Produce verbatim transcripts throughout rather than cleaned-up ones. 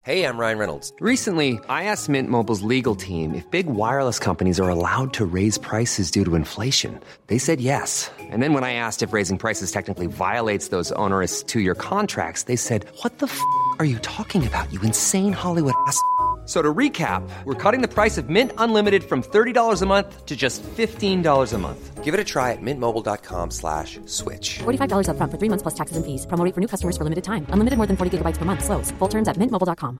Hey, I'm Ryan Reynolds. Recently, I asked Mint Mobile's legal team if big wireless companies are allowed to raise prices due to inflation. They said yes. And then when I asked if raising prices technically violates those onerous two-year contracts, they said, what the f*** are you talking about, you insane Hollywood ass f- So to recap, we're cutting the price of Mint Unlimited from thirty dollars a month to just fifteen dollars a month. Give it a try at mintmobile.com slash switch. forty-five dollars up front for three months plus taxes and fees. Promo rate for new customers for limited time. Unlimited more than forty gigabytes per month. Slows full terms at mint mobile dot com.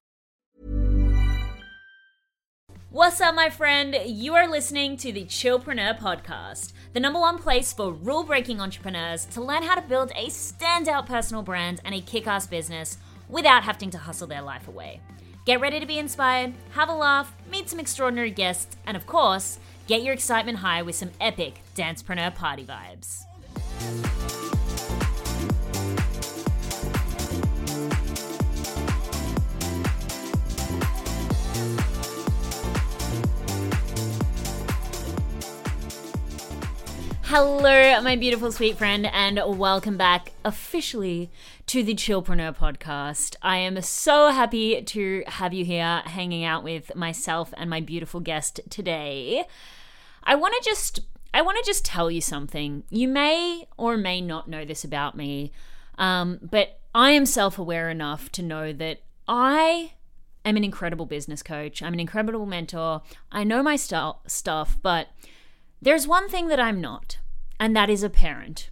What's up, my friend? You are listening to the Chillpreneur Podcast, the number one place for rule-breaking entrepreneurs to learn how to build a standout personal brand and a kick-ass business without having to hustle their life away. Get ready to be inspired, have a laugh, meet some extraordinary guests, and of course, get your excitement high with some epic Dancepreneur party vibes. Hello, my beautiful sweet friend, and welcome back officially to the Chillpreneur Podcast. I am so happy to have you here hanging out with myself and my beautiful guest today. I want to just I want to just tell you something. You may or may not know this about me, um, but I am self-aware enough to know that I am an incredible business coach. I'm an incredible mentor. I know my st- stuff, but there's one thing that I'm not, and that is a parent.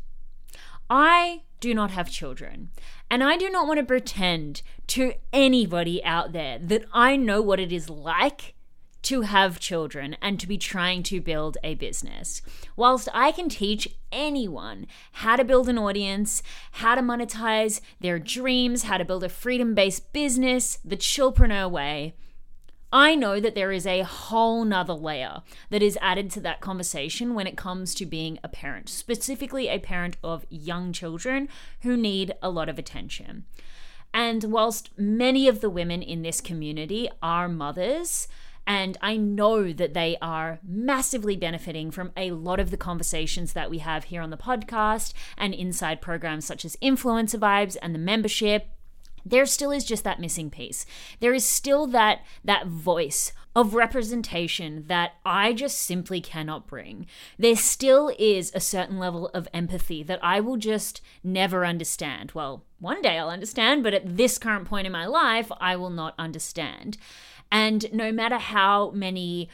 I do not have children, and I do not want to pretend to anybody out there that I know what it is like to have children and to be trying to build a business. Whilst I can teach anyone how to build an audience, how to monetize their dreams, how to build a freedom-based business, the Chillpreneur way, I know that there is a whole nother layer that is added to that conversation when it comes to being a parent, specifically a parent of young children who need a lot of attention. And whilst many of the women in this community are mothers, and I know that they are massively benefiting from a lot of the conversations that we have here on the podcast and inside programs such as Influencer Vibes and the membership, there still is just that missing piece. There is still that that voice of representation that I just simply cannot bring. There still is a certain level of empathy that I will just never understand. Well, one day I'll understand, but at this current point in my life, I will not understand. And no matter how many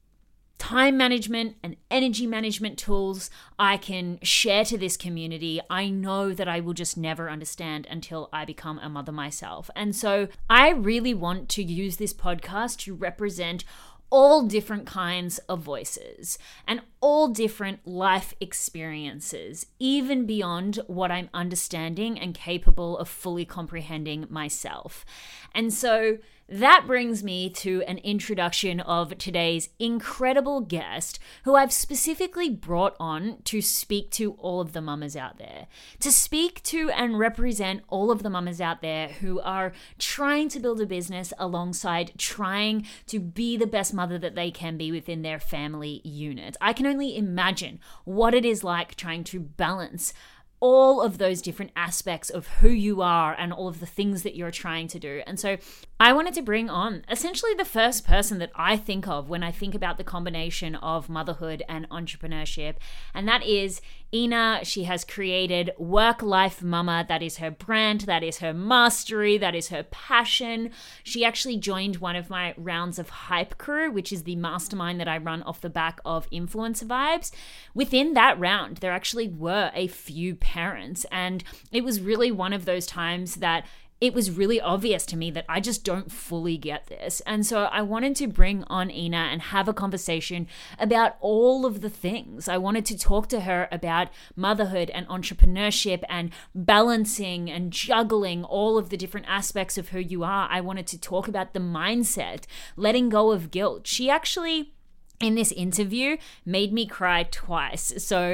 time management and energy management tools I can share to this community, I know that I will just never understand until I become a mother myself. And so I really want to use this podcast to represent all different kinds of voices and all different life experiences, even beyond what I'm understanding and capable of fully comprehending myself. And so that brings me to an introduction of today's incredible guest, who I've specifically brought on to speak to all of the mamas out there, to speak to and represent all of the mamas out there who are trying to build a business alongside trying to be the best mother that they can be within their family unit. I can only imagine what it is like trying to balance all of those different aspects of who you are and all of the things that you're trying to do. And so I wanted to bring on essentially the first person that I think of when I think about the combination of motherhood and entrepreneurship, and that is Ina. She has created Work Life Mama. That is her brand, that is her mastery, that is her passion. She actually joined one of my rounds of Hype Crew, which is the mastermind that I run off the back of Influencer Vibes. Within that round, there actually were a few parents, and it was really one of those times that it was really obvious to me that I just don't fully get this. And so I wanted to bring on Ina and have a conversation about all of the things. I wanted to talk to her about motherhood and entrepreneurship and balancing and juggling all of the different aspects of who you are. I wanted to talk about the mindset, letting go of guilt. She actually, in this interview, made me cry twice. So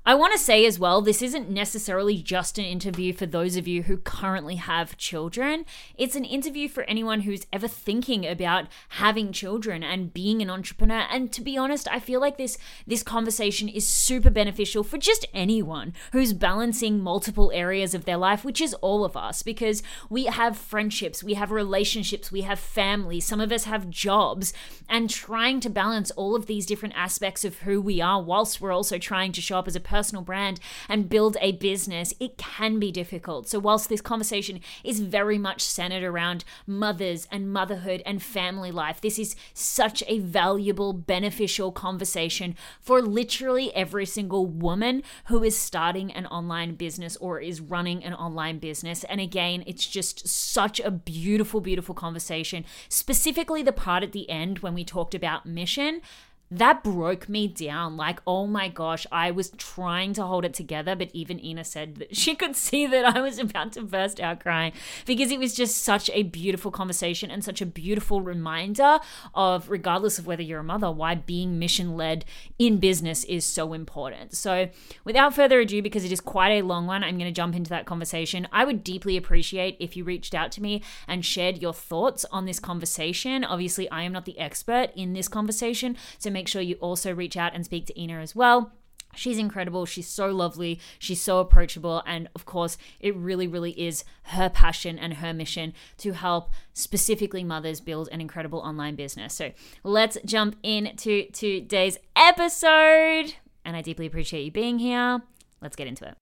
I want to say as well, this isn't necessarily just an interview for those of you who currently have children. It's an interview for anyone who's ever thinking about having children and being an entrepreneur. And to be honest, I feel like this, this conversation is super beneficial for just anyone who's balancing multiple areas of their life, which is all of us, because we have friendships, we have relationships, we have families, some of us have jobs, and trying to balance all of these different aspects of who we are whilst we're also trying to show up as a personal brand and build a business, it can be difficult. So whilst this conversation is very much centered around mothers and motherhood and family life, this is such a valuable, beneficial conversation for literally every single woman who is starting an online business or is running an online business. And again, it's just such a beautiful, beautiful conversation. Specifically the part at the end when we talked about mission, that broke me down. Like, oh my gosh, I was trying to hold it together, but even Ina said that she could see that I was about to burst out crying because it was just such a beautiful conversation and such a beautiful reminder of, regardless of whether you're a mother, why being mission-led in business is so important. So without further ado, because it is quite a long one, I'm going to jump into that conversation. I would deeply appreciate if you reached out to me and shared your thoughts on this conversation. Obviously, I am not the expert in this conversation, so make sure you also reach out and speak to Ina as well. She's incredible. She's so lovely. She's so approachable. And of course, it really, really is her passion and her mission to help specifically mothers build an incredible online business. So let's jump into today's episode. And I deeply appreciate you being here. Let's get into it.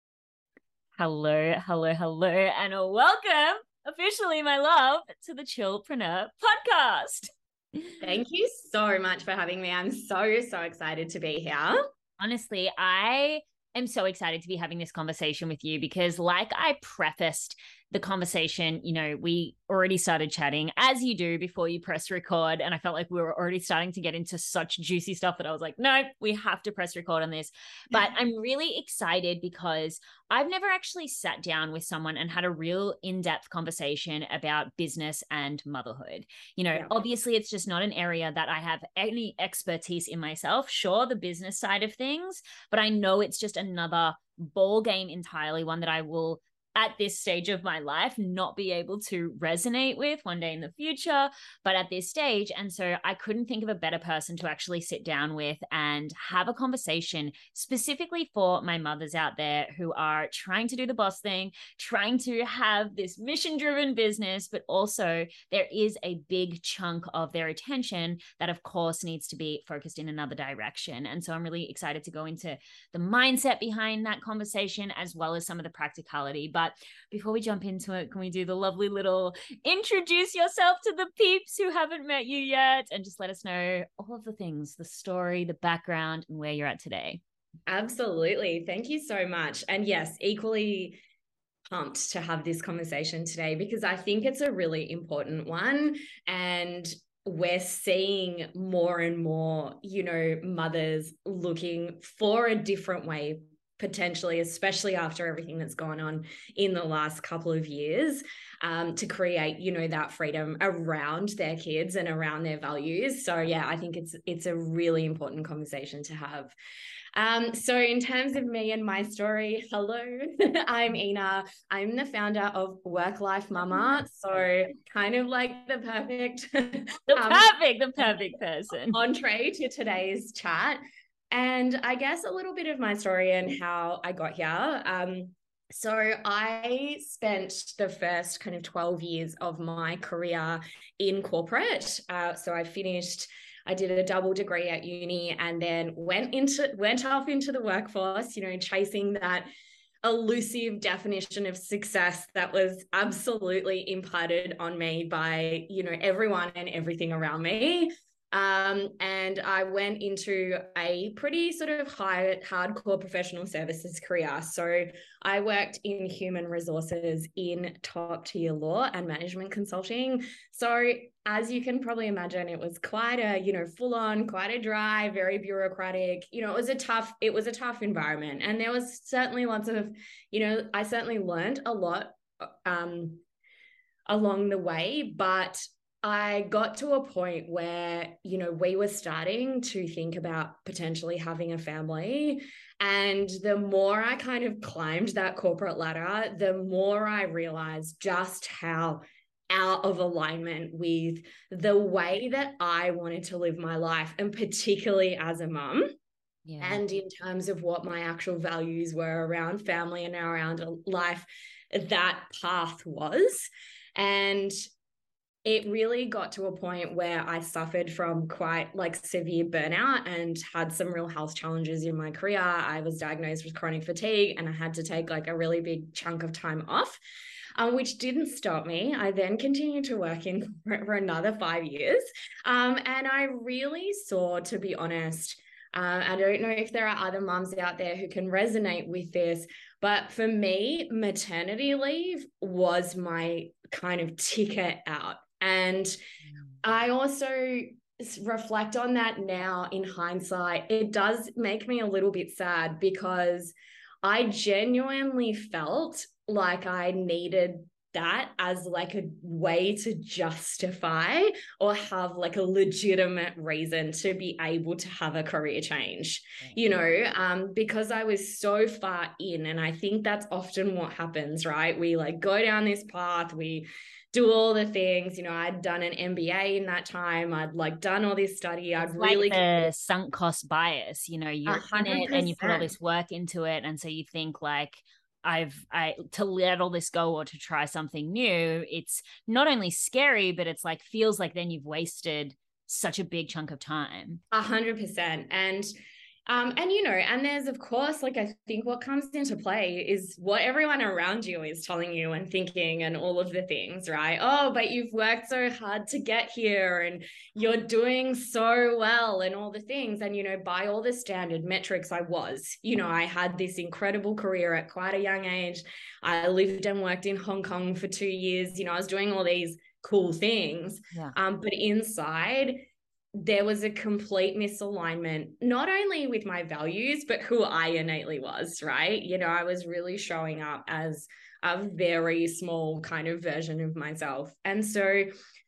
Hello, hello, hello, and welcome officially, my love, to the Chillpreneur podcast. Thank you so much for having me. I'm so, so excited to be here. Honestly, I am so excited to be having this conversation with you because, like I prefaced the conversation, you know, we already started chatting as you do before you press record. And I felt like we were already starting to get into such juicy stuff that I was like, no, we have to press record on this. But I'm really excited because I've never actually sat down with someone and had a real in-depth conversation about business and motherhood. You know, yeah. Obviously it's just not an area that I have any expertise in myself. Sure, the business side of things, but I know it's just another ball game entirely, one that I will at this stage of my life not be able to resonate with one day in the future, but at this stage. And so I couldn't think of a better person to actually sit down with and have a conversation specifically for my mothers out there who are trying to do the boss thing, trying to have this mission-driven business, but also there is a big chunk of their attention that of course needs to be focused in another direction. And so I'm really excited to go into the mindset behind that conversation as well as some of the practicality. But before we jump into it, can we do the lovely little introduce yourself to the peeps who haven't met you yet and just let us know all of the things, the story, the background, and where you're at today? Absolutely. Thank you so much. And yes, equally pumped to have this conversation today because I think it's a really important one. And we're seeing more and more, you know, mothers looking for a different way potentially, especially after everything that's gone on in the last couple of years, um, to create, you know, that freedom around their kids and around their values. So yeah, I think it's it's a really important conversation to have. Um, so in terms of me and my story, hello, I'm Ina. I'm the founder of Work Life Mama. So kind of like the perfect, the um, perfect, the perfect person. Entree to today's chat. And I guess a little bit of my story and how I got here. Um, so I spent the first kind of twelve years of my career in corporate. Uh, so I finished, I did a double degree at uni and then went into, went off into the workforce, you know, chasing that elusive definition of success that was absolutely imparted on me by, you know, everyone and everything around me. Um, and I went into a pretty sort of high, hardcore professional services career. So I worked in human resources in top tier law and management consulting. So as you can probably imagine, it was quite a, you know, full on, quite a dry, very bureaucratic, you know, it was a tough, it was a tough environment. And there was certainly lots of, you know, I certainly learned a lot, um, along the way, but I got to a point where, you know, we were starting to think about potentially having a family. And the more I kind of climbed that corporate ladder, the more I realized just how out of alignment with the way that I wanted to live my life, and particularly as a mum. Yeah. And in terms of what my actual values were around family and around life, that path was. And it really got to a point where I suffered from quite like severe burnout and had some real health challenges in my career. I was diagnosed with chronic fatigue and I had to take like a really big chunk of time off, um, which didn't stop me. I then continued to work in for, for another five years. Um, and I really saw, to be honest, uh, I don't know if there are other mums out there who can resonate with this, but for me, maternity leave was my kind of ticket out. And I also reflect on that now in hindsight. It does make me a little bit sad because I genuinely felt like I needed that as like a way to justify or have like a legitimate reason to be able to have a career change, you know, um, because I was so far in. And I think that's often what happens, right? We like go down this path, we do all the things, you know, I'd done an M B A in that time. I'd like done all this study. I'd it's really like the sunk cost bias, you know, you're one hundred percent in it and you put all this work into it. And so you think like, I've, I, to let all this go or to try something new, it's not only scary, but it's like, feels like then you've wasted such a big chunk of time. A hundred percent. And Um, and, you know, and there's, of course, like, I think what comes into play is what everyone around you is telling you and thinking and all of the things, right? Oh, but you've worked so hard to get here and you're doing so well and all the things. And, you know, by all the standard metrics, I was, you know, I had this incredible career at quite a young age. I lived and worked in Hong Kong for two years. You know, I was doing all these cool things. Yeah. Um, but inside, there was a complete misalignment, not only with my values, but who I innately was, right? You know, I was really showing up as a very small kind of version of myself. And so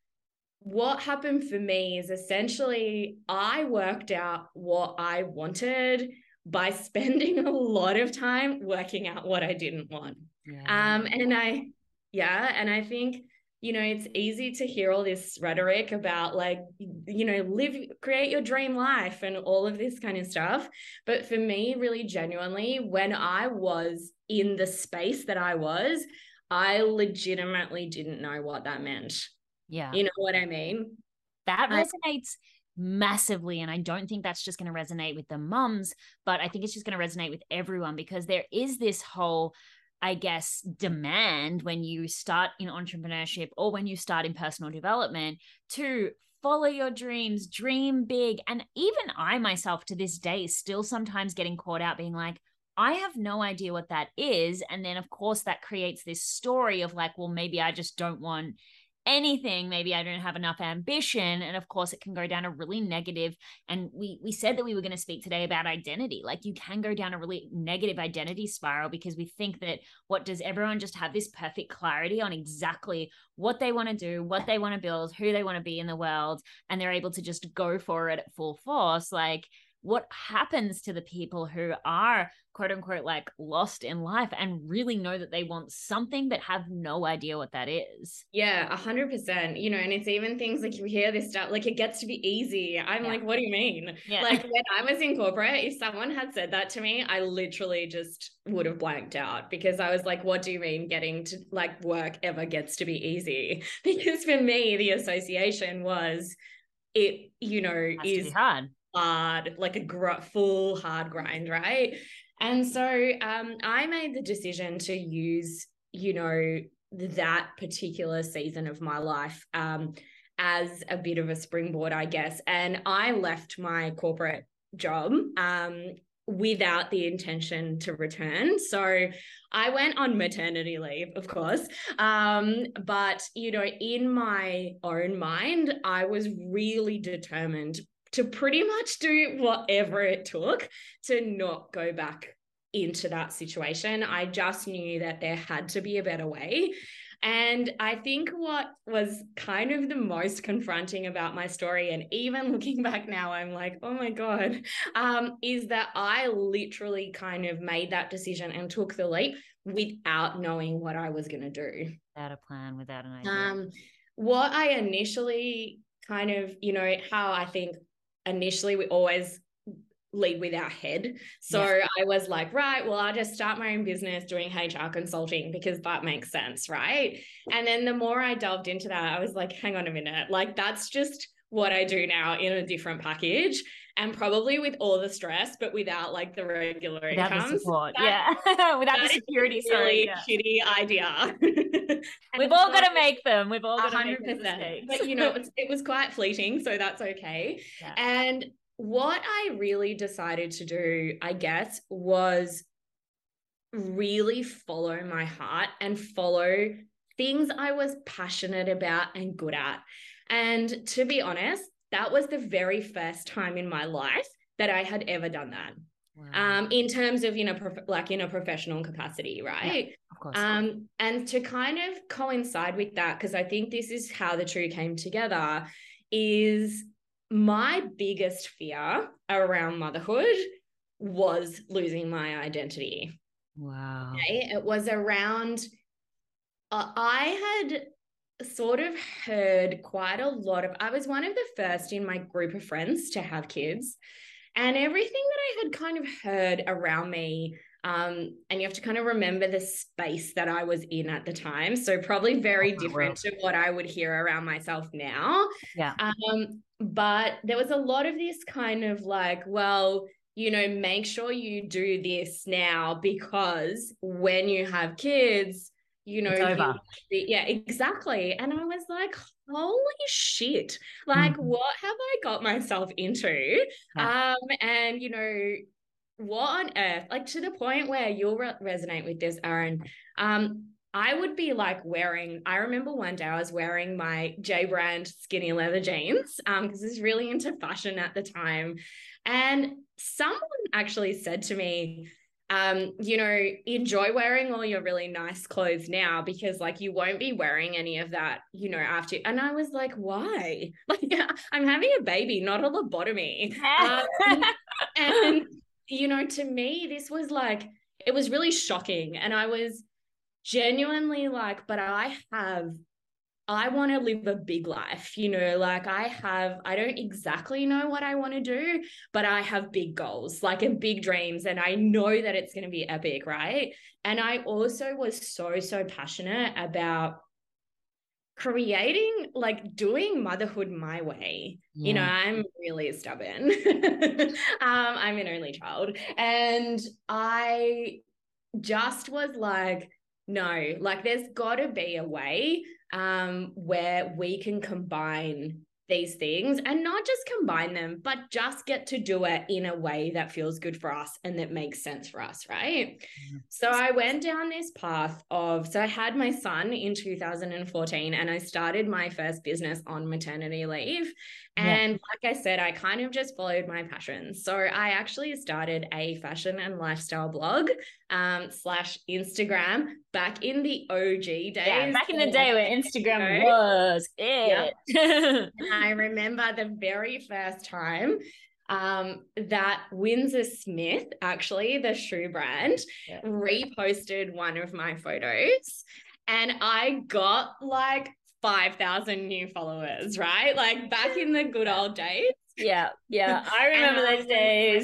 what happened for me is essentially I worked out what I wanted by spending a lot of time working out what I didn't want. Yeah. Um, and I, yeah, and I think, you know, it's easy to hear all this rhetoric about like, you know, live, create your dream life and all of this kind of stuff. But for me, really genuinely, when I was in the space that I was, I legitimately didn't know what that meant. Yeah. You know what I mean? That resonates massively. And I don't think that's just going to resonate with the mums, but I think it's just going to resonate with everyone because there is this whole, I guess, demand when you start in entrepreneurship or when you start in personal development to follow your dreams, dream big. And even I myself to this day still sometimes getting caught out being like, I have no idea what that is. And then of course that creates this story of like, well, maybe I just don't want anything, maybe I don't have enough ambition. And of course it can go down a really negative, and we we said that we were going to speak today about identity. Like you can go down a really negative identity spiral because we think that what does everyone just have this perfect clarity on exactly what they want to do, what they want to build, who they want to be in the world, and they're able to just go for it at full force. Like what happens to the people who are quote unquote like lost in life and really know that they want something but have no idea what that is? Yeah, a hundred percent. You know, and it's even things like you hear this stuff, like it gets to be easy. I'm yeah. like, what do you mean? Yeah. Like when I was in corporate, if someone had said that to me, I literally just would have blanked out because I was like, what do you mean getting to like work ever gets to be easy? Because for me, the association was it, you know, it has is to be hard. hard, like a gr- full hard grind, right? And so um, I made the decision to use, you know, that particular season of my life um, as a bit of a springboard, I guess. And I left my corporate job um, without the intention to return. So I went on maternity leave, of course. Um, but, you know, in my own mind, I was really determined to pretty much do whatever it took to not go back into that situation. I just knew that there had to be a better way. And I think what was kind of the most confronting about my story, and even looking back now, I'm like, oh my God, um, is that I literally kind of made that decision and took the leap without knowing what I was going to do. Without a plan, without an idea. Um, what I initially kind of, you know, how I think initially we always lead with our head. So yeah. I was like, right, well, I'll just start my own business doing H R consulting because that makes sense, right? And then the more I delved into that, I was like, hang on a minute, like that's just what I do now in a different package, and probably with all the stress, but without like the regular without incomes. The support. That, yeah, without that the security. Is a really sorry, yeah. shitty idea. We've all so, got to make them. We've all got to make mistakes. But you know, it was, it was quite fleeting, so that's okay. Yeah. And what I really decided to do, I guess, was really follow my heart and follow things I was passionate about and good at. And to be honest, that was the very first time in my life that I had ever done that. Wow. Um, in terms of, you know, prof- like in a professional capacity, right? Yeah, of course. Um, and to kind of coincide with that, because I think this is how the two came together, is my biggest fear around motherhood was losing my identity. Wow. Okay? It was around, uh, I had sort of heard quite a lot of, I was one of the first in my group of friends to have kids, and everything that I had kind of heard around me, um, and you have to kind of remember the space that I was in at the time. So probably very oh, different to what I would hear around myself now. Yeah. Um, but there was a lot of this kind of like, well, you know, make sure you do this now because when you have kids, you know, it's over. You, yeah, exactly. And I was like, holy shit, like, mm-hmm. what have I got myself into? Yeah. Um, and, you know, what on earth, like to the point where you'll re- resonate with this, Aaron. Um, I would be like wearing, I remember one day I was wearing my J brand skinny leather jeans um, because I was really into fashion at the time. And someone actually said to me, Um, you know, enjoy wearing all your really nice clothes now because like you won't be wearing any of that, you know, after. And I was like, why? Like, I'm having a baby, not a lobotomy. um, and, you know, to me, this was like, it was really shocking. And I was genuinely like, but I have, I want to live a big life, you know, like I have, I don't exactly know what I want to do, but I have big goals, like and big dreams. And I know that it's going to be epic, right? And I also was so, so passionate about creating, like doing motherhood my way. Yeah. You know, I'm really stubborn. um, I'm an only child. And I just was like, no, like there's got to be a way um, where we can combine these things and not just combine them, but just get to do it in a way that feels good for us and that makes sense for us, right? Mm-hmm. So I went down this path of, so I had my son in two thousand fourteen and I started my first business on maternity leave. And yeah. like I said, I kind of just followed my passions. So I actually started a fashion and lifestyle blog um, slash Instagram back in the O G days. Yeah, back in the day where Instagram was it. Yeah. I remember the very first time um, that Windsor Smith, actually the shoe brand, yeah. reposted one of my photos and I got like five thousand new followers, right? Like back in the good old days. Yeah, yeah. I remember those days.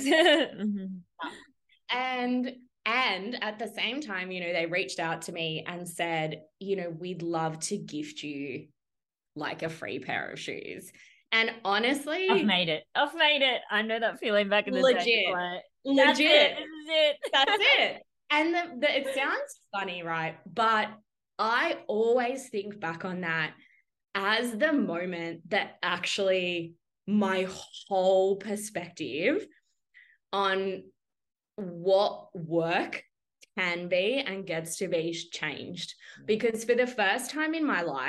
and and at the same time, you know, they reached out to me and said, you know, we'd love to gift you like a free pair of shoes. And honestly, I've made it. I've made it. I know that feeling back in the legit, day. Like, legit. That's it. This is it. That's it. And the, the, it sounds funny, right? But I always think back on that as the moment that actually my whole perspective on what work can be and gets to be changed. Because for the first time in my life,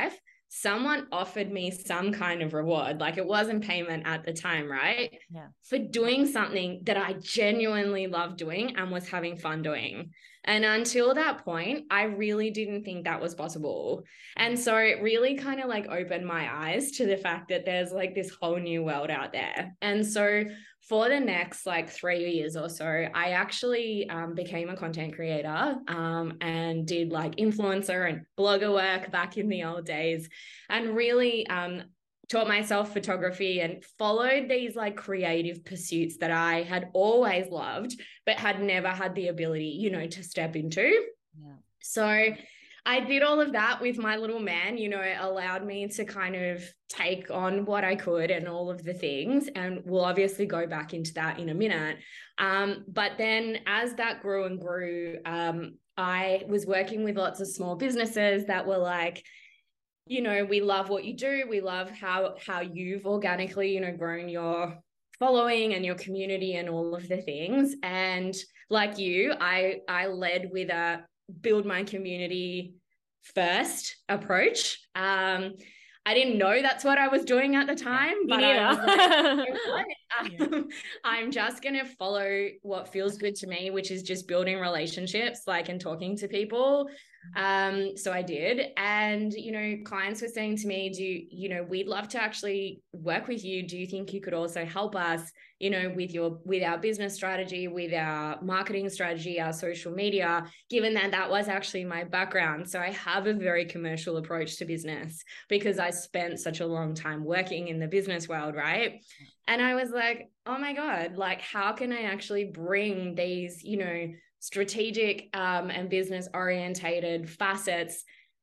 someone offered me some kind of reward. Like, it wasn't payment at the time, right? Yeah. For doing something that I genuinely loved doing and was having fun doing. And until that point, I really didn't think that was possible. And so it really kind of like opened my eyes to the fact that there's like this whole new world out there. And so for the next like three years or so, I actually um, became a content creator um, and did like influencer and blogger work back in the old days, and really um, taught myself photography and followed these like creative pursuits that I had always loved, but had never had the ability, you know, to step into. Yeah. So I did all of that with my little man. You know, it allowed me to kind of take on what I could and all of the things. And we'll obviously go back into that in a minute. Um, but then as that grew and grew, um, I was working with lots of small businesses that were like, you know, we love what you do. We love how, how you've organically, you know, grown your following and your community and all of the things. And like you, I, I led with a build my community first approach. Um, I didn't know that's what I was doing at the time, yeah, but I was like, you know what? Um, I'm just going to follow what feels good to me, which is just building relationships, like, and talking to people. Um, so I did. And, you know, clients were saying to me, do you, you know, we'd love to actually work with you. Do you think you could also help us, you know, with your, with our business strategy, with our marketing strategy, our social media, given that that was actually my background. So I have a very commercial approach to business because I spent such a long time working in the business world, right? And I was like, oh my God, like, how can I actually bring these, you know, strategic um, and business orientated facets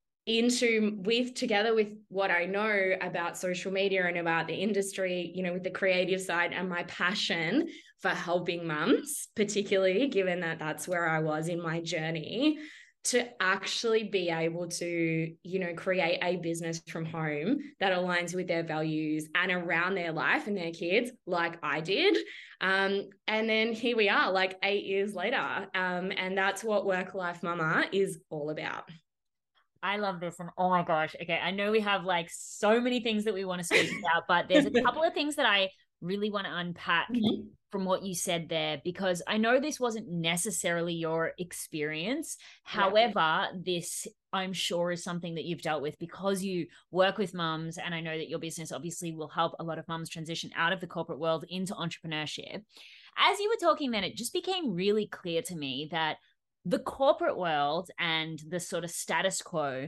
into with together with what I know about social media and about the industry, you know, with the creative side and my passion for helping mums, particularly given that that's where I was in my journey, to actually be able to, you know, create a business from home that aligns with their values and around their life and their kids, like I did. Um, and then here we are, like eight years later. Um, and that's what Work Life Mama is all about. I love this. And oh my gosh. Okay. I know we have like so many things that we want to speak about, but there's a couple of things that I really want to unpack mm-hmm. from what you said there, because I know this wasn't necessarily your experience. Yeah. However, this I'm sure is something that you've dealt with because you work with mums. And I know that your business obviously will help a lot of mums transition out of the corporate world into entrepreneurship. As you were talking then, it just became really clear to me that the corporate world and the sort of status quo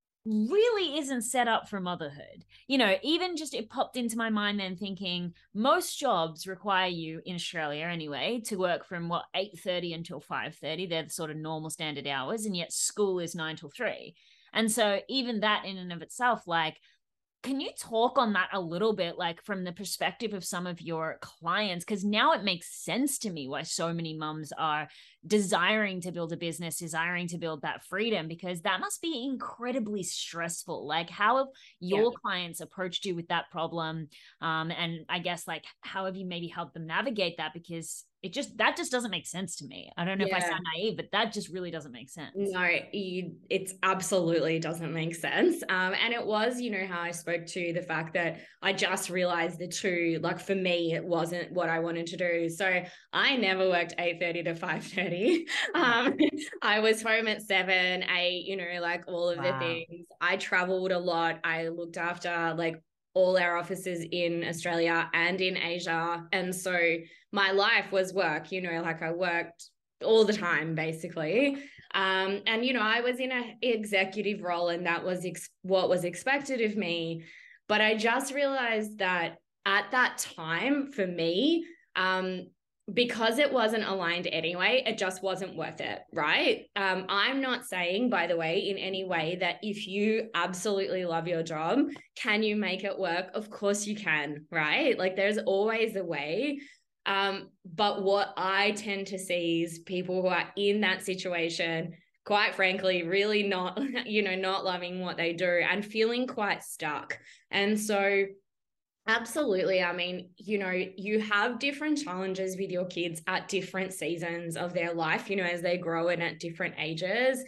really isn't set up for motherhood. You know, even just it popped into my mind then thinking most jobs require you in Australia anyway to work from what eight thirty until five thirty. They're the sort of normal standard hours, and yet school is nine till three. And so even that in and of itself, like, can you talk on that a little bit, like from the perspective of some of your clients? Because now it makes sense to me why so many mums are desiring to build a business, desiring to build that freedom, because that must be incredibly stressful. Like, how have your yeah. clients approached you with that problem? Um, and I guess, like, how have you maybe helped them navigate that? Because it just, that just doesn't make sense to me. I don't know yeah. if I sound naive, but that just really doesn't make sense. No, you, it's absolutely doesn't make sense. Um, and it was, you know, how I spoke to the fact that I just realized the two, like for me, it wasn't what I wanted to do. So I never worked eight thirty to five thirty. Um, I was home at seven, eight, you know, like all of wow. the things. I traveled a lot. I looked after like all our offices in Australia and in Asia. And so my life was work, you know, like I worked all the time basically. Um, and, you know, I was in an executive role and that was ex- what was expected of me. But I just realized that at that time for me, um, because it wasn't aligned anyway, it just wasn't worth it, right? Um, I'm not saying, by the way, in any way that if you absolutely love your job, can you make it work? Of course you can, right? Like there's always a way. Um, but what I tend to see is people who are in that situation, quite frankly, really not, you know, not loving what they do and feeling quite stuck. And so absolutely. I mean, you know, you have different challenges with your kids at different seasons of their life, you know, as they grow and at different ages.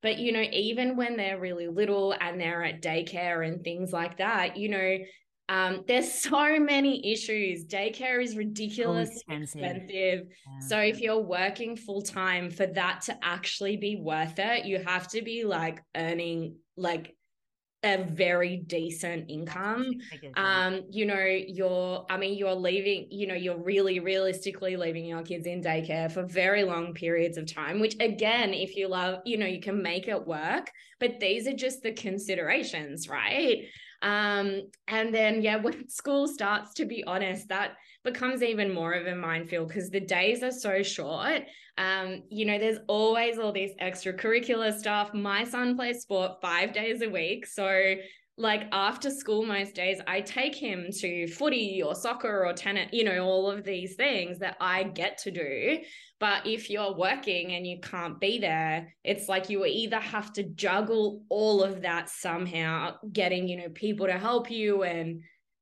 But, you know, even when they're really little and they're at daycare and things like that, you know, um, there's so many issues. Daycare is ridiculously So expensive. expensive. Yeah. So if you're working full time, for that to actually be worth it, you have to be like earning like a very decent income. Um, you know, you're, I mean, you're leaving, you know, you're really realistically leaving your kids in daycare for very long periods of time, which again, if you love, you know, you can make it work, but these are just the considerations, right? Um, and then, yeah, when school starts, to be honest, that becomes even more of a minefield because the days are so short. Um, you know, there's always all these extracurricular stuff. My son plays sport five days a week. So like after school, most days I take him to footy or soccer or tennis, you know, all of these things that I get to do. But if you're working and you can't be there, it's like you either have to juggle all of that somehow, getting, you know, people to help you and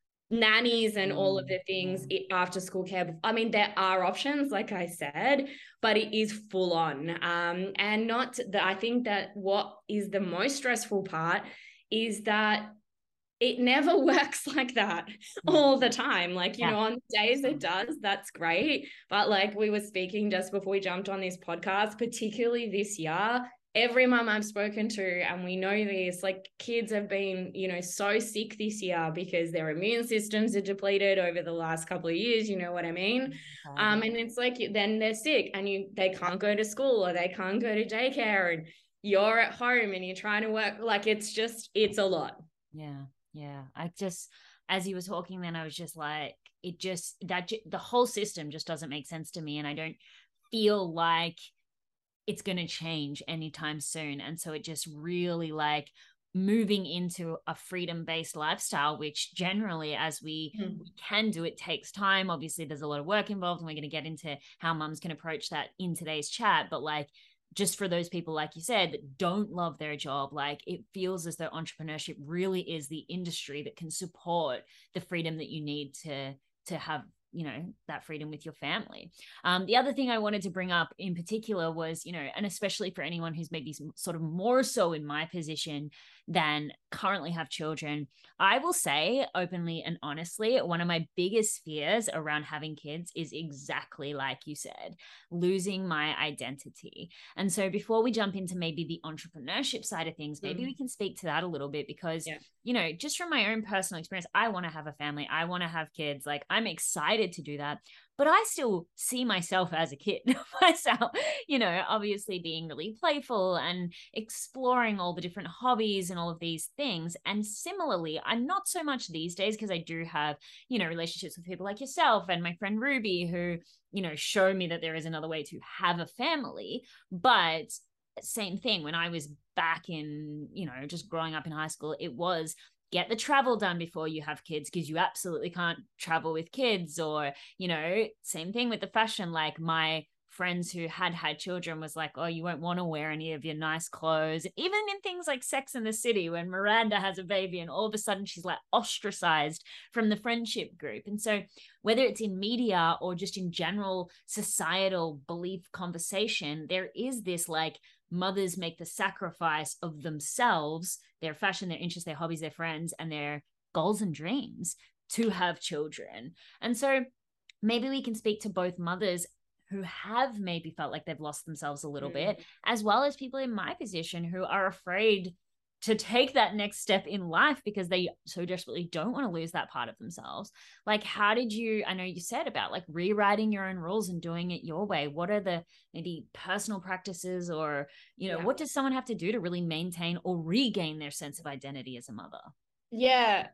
nannies and all of the things after school care. I mean, there are options, like I said, but it is full on. Um, and not that I think that what is the most stressful part is that it never works like that all the time. Like, you yeah. know, on days it does, that's great. But like we were speaking just before we jumped on this podcast, particularly this year, every mum I've spoken to, and we know this, like kids have been, you know, so sick this year because their immune systems are depleted over the last couple of years. You know what I mean? Okay. Um, and it's like, then they're sick and you, they can't go to school or they can't go to daycare and you're at home and you're trying to work. Like, it's just, it's a lot. Yeah. Yeah. I just, as you were talking then, I was just like, it just, that the whole system just doesn't make sense to me. And I don't feel like it's going to change anytime soon. And so it just really like moving into a freedom-based lifestyle, which generally as we, mm. we can do, it takes time. Obviously there's a lot of work involved and we're going to get into how mums can approach that in today's chat. But like, just for those people, like you said, that don't love their job, like it feels as though entrepreneurship really is the industry that can support the freedom that you need to, to have, you know, that freedom with your family. Um, the other thing I wanted to bring up in particular was, you know, and especially for anyone who's maybe sort of more so in my position than currently have children, I will say openly and honestly, one of my biggest fears around having kids is exactly like you said, losing my identity. And so before we jump into maybe the entrepreneurship side of things, maybe mm. we can speak to that a little bit because, yeah. you know, just from my own personal experience, I want to have a family. I want to have kids. Like I'm excited to do that. But I still see myself as a kid myself, you know, obviously being really playful and exploring all the different hobbies and all of these things. And similarly, I'm not so much these days because I do have, you know, relationships with people like yourself and my friend Ruby who, you know, show me that there is another way to have a family. But same thing when I was back in, you know, just growing up in high school, it was get the travel done before you have kids because you absolutely can't travel with kids. Or, you know, same thing with the fashion. Like my friends who had had children was like, oh, you won't want to wear any of your nice clothes. Even in things like Sex and the City, when Miranda has a baby and all of a sudden she's like ostracized from the friendship group. And so whether it's in media or just in general societal belief conversation, there is this like mothers make the sacrifice of themselves, their fashion, their interests, their hobbies, their friends, and their goals and dreams to have children. And so maybe we can speak to both mothers who have maybe felt like they've lost themselves a little mm. bit, as well as people in my position who are afraid to take that next step in life because they so desperately don't want to lose that part of themselves. Like, how did you, I know you said about like rewriting your own rules and doing it your way. What are the maybe personal practices or, you know, yeah. what does someone have to do to really maintain or regain their sense of identity as a mother? Yeah,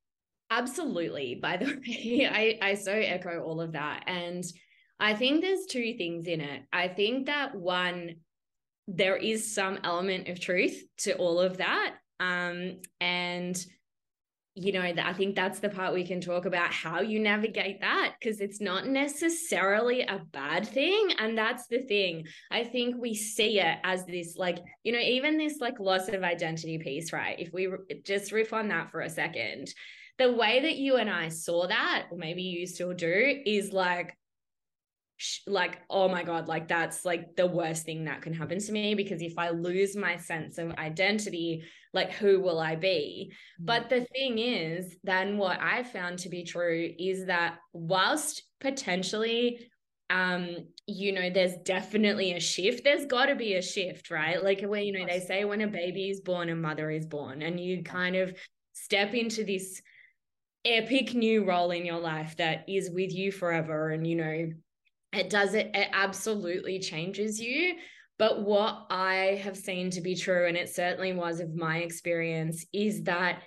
absolutely. By the way, I, I so echo all of that. And I think there's two things in it. I think that one, there is some element of truth to all of that. Um, and, you know, I think that's the part we can talk about how you navigate that, because it's not necessarily a bad thing. And that's the thing. I think we see it as this, like, you know, even this like loss of identity piece, right? If we just riff on that for a second, the way that you and I saw that, or maybe you still do, is like, like, oh my God, like that's like the worst thing that can happen to me, because if I lose my sense of identity, like who will I be? Mm-hmm. But the thing is, then what I found to be true is that whilst potentially, um, you know, there's definitely a shift, there's got to be a shift, right? Like where, you know, they say when a baby is born, a mother is born, and you kind of step into this epic new role in your life that is with you forever. And, you know, it does it, it absolutely changes you. But what I have seen to be true, and it certainly was of my experience, is that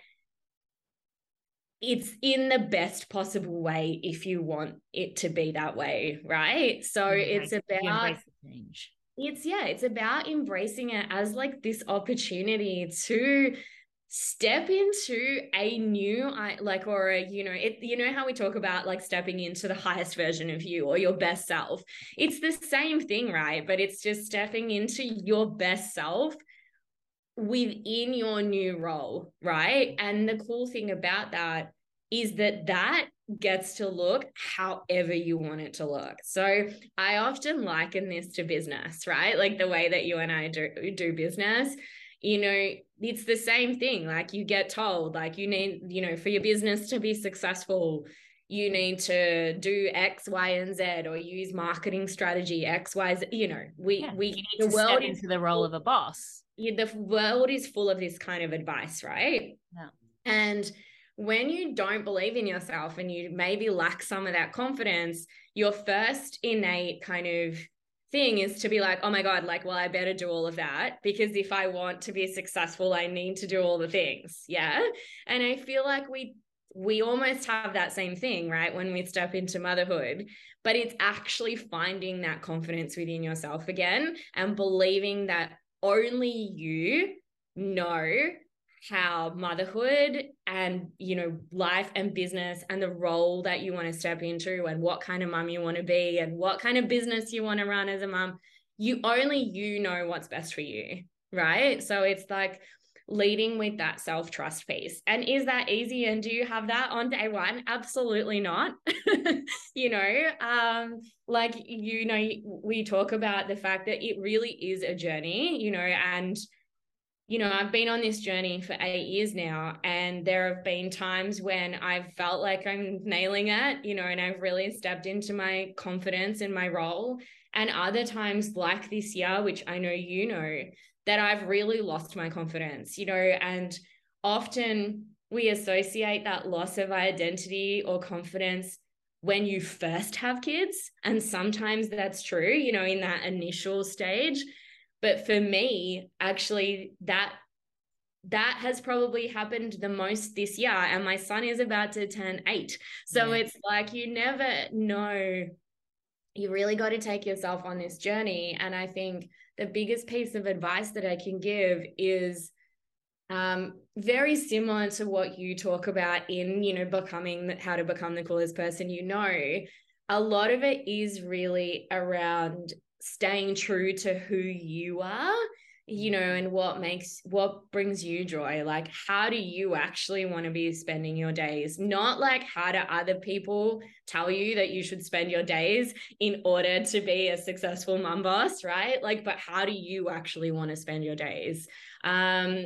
it's in the best possible way if you want it to be that way, right? So okay. it's about change. It's yeah, it's about embracing it as like this opportunity to step into a new like or a you know it you know how we talk about like stepping into the highest version of you or your best self. It's the same thing, right? But it's just stepping into your best self within your new role, right? And the cool thing about that is that that gets to look however you want it to look. So I often liken this to business, right? Like the way that you and I do, do business. You know, it's the same thing. Like you get told, like you need, you know, for your business to be successful, you need to do X, Y, and Z, or use marketing strategy X, Y, Z. You know, we yeah, we you need the to world step is into the role of a boss. The world is full of this kind of advice, right? Yeah. And when you don't believe in yourself and you maybe lack some of that confidence, your first innate kind of thing is to be like, oh my God, like, well, I better do all of that, because if I want to be successful, I need to do all the things. Yeah. And I feel like we, we almost have that same thing, right? When we step into motherhood, but it's actually finding that confidence within yourself again and believing that only you know how motherhood and, you know, life and business and the role that you want to step into and what kind of mum you want to be and what kind of business you want to run as a mum, you only you know what's best for you, right? So it's like leading with that self-trust piece. And is that easy? And do you have that on day one? Absolutely not. you know, um, like, you know, we talk about the fact that it really is a journey, you know, and you know, I've been on this journey for eight years now, and there have been times when I've felt like I'm nailing it, you know, and I've really stepped into my confidence in my role. And other times like this year, which I know you know, that I've really lost my confidence, you know, and often we associate that loss of identity or confidence when you first have kids. And sometimes that's true, you know, in that initial stage. But for me, actually, that that has probably happened the most this year. And my son is about to turn eight. So yeah. It's like you never know. You really got to take yourself on this journey. And I think the biggest piece of advice that I can give is um, very similar to what you talk about in, you know, becoming, how to become the coolest person you know. A lot of it is really around staying true to who you are, you know, and what makes, what brings you joy. Like, how do you actually want to be spending your days? Not like, how do other people tell you that you should spend your days in order to be a successful mum boss, right? Like, but how do you actually want to spend your days? Um,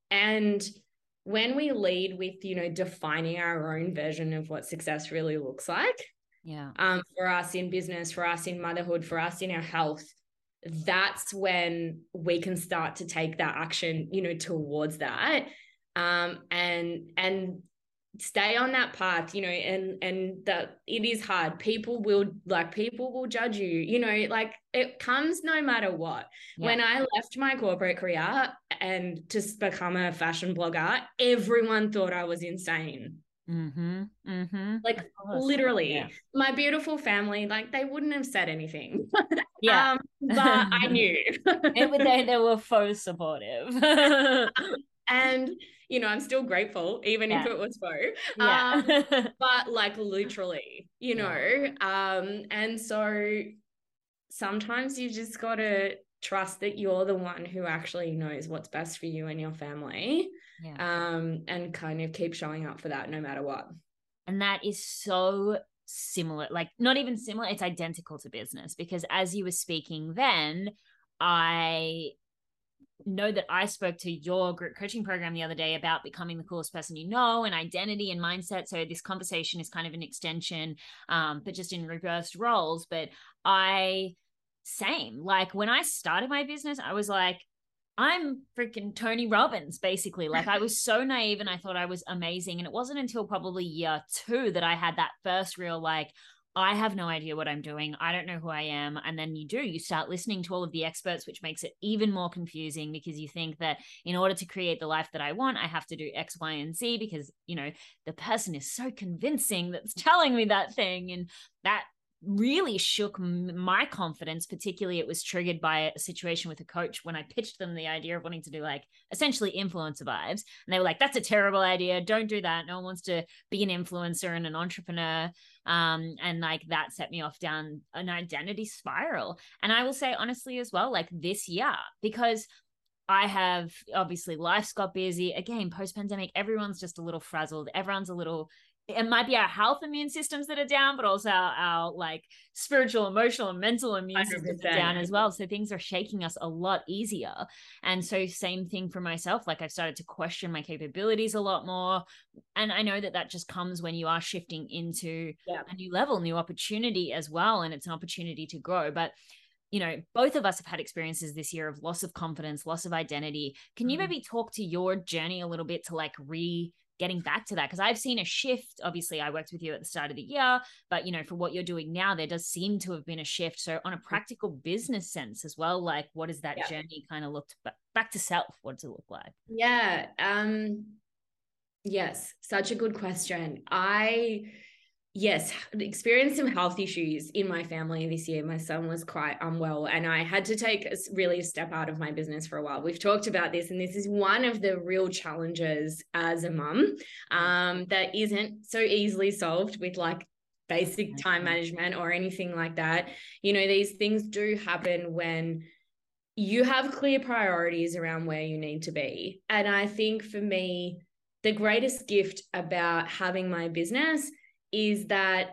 and when we lead with, you know, defining our own version of what success really looks like, yeah, um, for us in business, for us in motherhood, for us in our health, that's when we can start to take that action, you know, towards that, um, and and stay on that path, you know, and and that it is hard. People will like people will judge you, you know, like it comes no matter what. Yeah. When I left my corporate career and to become a fashion blogger, everyone thought I was insane. Mm-hmm. Mm-hmm. Like literally, yeah. My beautiful family, like they wouldn't have said anything. Yeah, um, but I knew. it, they they were faux supportive, and you know I'm still grateful, even yeah. if it was faux. Yeah, um, but like literally, you know. Yeah. Um, and so sometimes you just got to trust that you're the one who actually knows what's best for you and your family. Yeah. Um, and kind of keep showing up for that no matter what. And that is so, similar, like not even similar, it's identical to business, because as you were speaking then, I know that I spoke to your group coaching program the other day about becoming the coolest person you know, and identity and mindset. So this conversation is kind of an extension, um, but just in reversed roles. But I, same, like when I started my business, I was like, I'm freaking Tony Robbins, basically. Like I was so naive and I thought I was amazing. And it wasn't until probably year two that I had that first real, like, I have no idea what I'm doing. I don't know who I am. And then you do, you start listening to all of the experts, which makes it even more confusing, because you think that in order to create the life that I want, I have to do X, Y, and Z, because, you know, the person is so convincing that's telling me that thing. And that really shook my confidence. Particularly, it was triggered by a situation with a coach when I pitched them the idea of wanting to do like essentially influencer vibes. And they were like, that's a terrible idea. Don't do that. No one wants to be an influencer and an entrepreneur. Um, and like that set me off down an identity spiral. And I will say honestly as well, like this year, because I have obviously life's got busy. Again, post-pandemic, everyone's just a little frazzled. Everyone's a little, it might be our health immune systems that are down, but also our, our like spiritual, emotional, and mental immune one hundred percent systems are down as well. So things are shaking us a lot easier. And so same thing for myself. Like I've started to question my capabilities a lot more. And I know that that just comes when you are shifting into yeah. a new level, new opportunity as well. And it's an opportunity to grow. But you know, both of us have had experiences this year of loss of confidence, loss of identity. Can you mm. maybe talk to your journey a little bit to like re getting back to that? Because I've seen a shift. Obviously, I worked with you at the start of the year, but you know, for what you're doing now, there does seem to have been a shift. So on a practical business sense as well, like what does that yeah. journey kind of look to, back to self? What does it look like? Yeah. Um, yes. Such a good question. I, yes, experienced some health issues in my family this year. My son was quite unwell and I had to take a, really a step out of my business for a while. We've talked about this, and this is one of the real challenges as a mum um, that isn't so easily solved with like basic time management or anything like that. You know, these things do happen when you have clear priorities around where you need to be. And I think for me, the greatest gift about having my business is that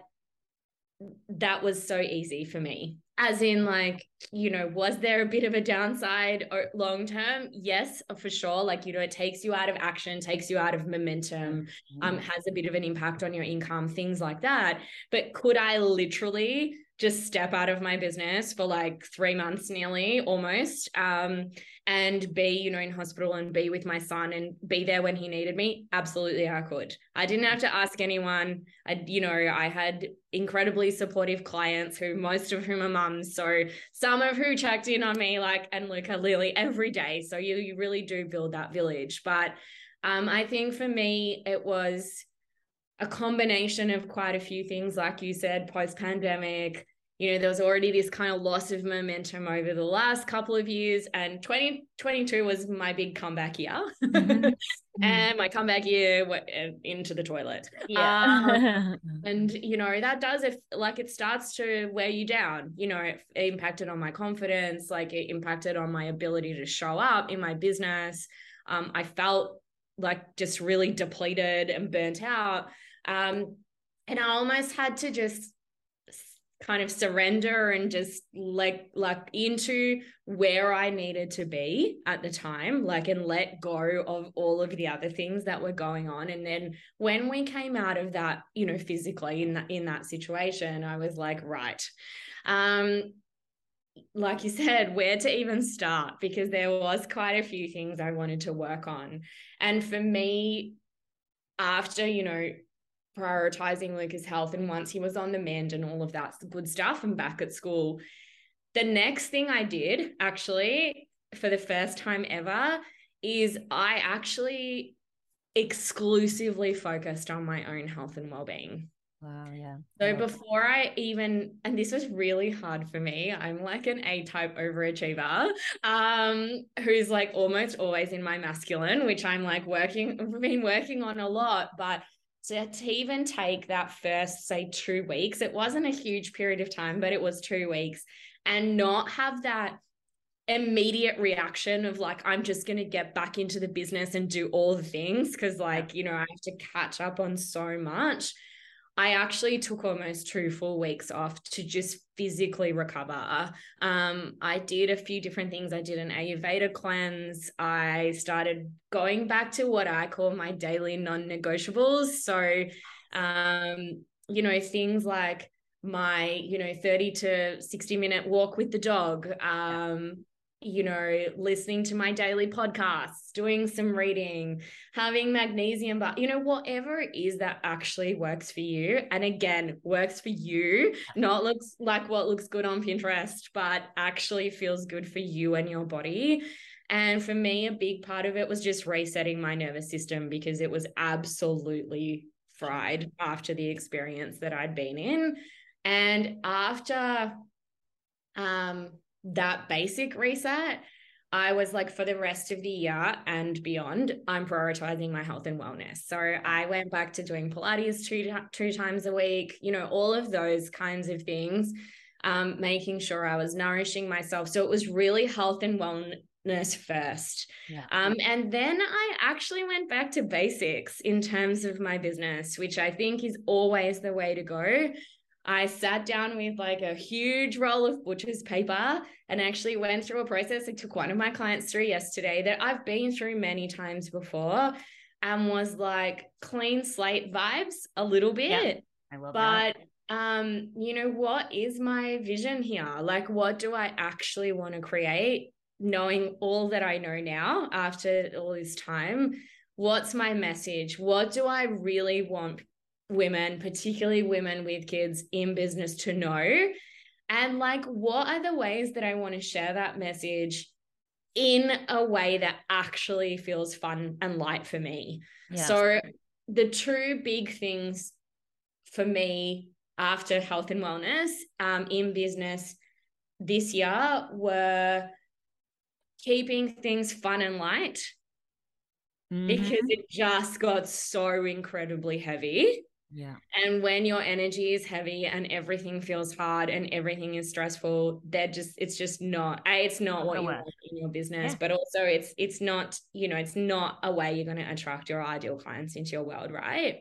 that was so easy for me. As in, like, you know, was there a bit of a downside or long term? Yes, for sure. Like, you know, it takes you out of action, takes you out of momentum, um, has a bit of an impact on your income, things like that. But could I literally just step out of my business for like three months nearly almost um, and be, you know, in hospital and be with my son and be there when he needed me? Absolutely, I could. I didn't have to ask anyone. I, you know, I had incredibly supportive clients who most of whom are mums. So some of who checked in on me like, and Luca Lily every day. So you, you really do build that village. But um, I think for me, it was a combination of quite a few things, like you said, post-pandemic. You know, there was already this kind of loss of momentum over the last couple of years, and twenty twenty-two was my big comeback year. Mm-hmm. And my comeback year went into the toilet. Yeah. Um, and, you know, that does, if like it starts to wear you down. You know, it impacted on my confidence, like it impacted on my ability to show up in my business. Um, I felt like just really depleted and burnt out. Um, and I almost had to just kind of surrender and just like, like into where I needed to be at the time, like, and let go of all of the other things that were going on. And then when we came out of that, you know, physically in that, in that situation, I was like, right. Um, like you said, where to even start, because there was quite a few things I wanted to work on. And for me, after, you know, prioritizing Luca's health, and once he was on the mend and all of that good stuff and back at school, the next thing I did actually for the first time ever is I actually exclusively focused on my own health and well-being. Wow, yeah. So wow. Before I even, and this was really hard for me, I'm like an A-type overachiever um, who's like almost always in my masculine, which I'm like working, I've been working on a lot. But to, to even take that first, say, two weeks, it wasn't a huge period of time, but it was two weeks, and not have that immediate reaction of like, I'm just going to get back into the business and do all the things because like, you know, I have to catch up on so much. I actually took almost two full weeks off to just physically recover. Um, I did a few different things. I did an Ayurveda cleanse. I started going back to what I call my daily non-negotiables. So, um, you know, things like my, you know, thirty to sixty minute walk with the dog, um, you know, listening to my daily podcasts, doing some reading, having magnesium, but you know, whatever it is that actually works for you. And again, works for you, not looks like what looks good on Pinterest, but actually feels good for you and your body. And for me, a big part of it was just resetting my nervous system because it was absolutely fried after the experience that I'd been in. And after um, that basic reset, I was like, for the rest of the year and beyond, I'm prioritizing my health and wellness. So I went back to doing Pilates two, two times a week, you know, all of those kinds of things, um, making sure I was nourishing myself. So it was really health and wellness first. Yeah. Um, and then I actually went back to basics in terms of my business, which I think is always the way to go. I sat down with like a huge roll of butcher's paper and actually went through a process I took one of my clients through yesterday that I've been through many times before, and was like clean slate vibes a little bit. Yeah, I love but, that. um, you know, what is my vision here? Like, what do I actually want to create? Knowing all that I know now after all this time, what's my message? What do I really want women, particularly women with kids in business, to know? And like, what are the ways that I want to share that message in a way that actually feels fun and light for me? Yes. So the two big things for me after health and wellness um, in business this year were keeping things fun and light, mm-hmm. because it just got so incredibly heavy. Yeah. And when your energy is heavy and everything feels hard and everything is stressful, they're just, it's just not, A, it's not what you want in your business, yeah. but also it's, it's not, you know, it's not a way you're going to attract your ideal clients into your world. Right.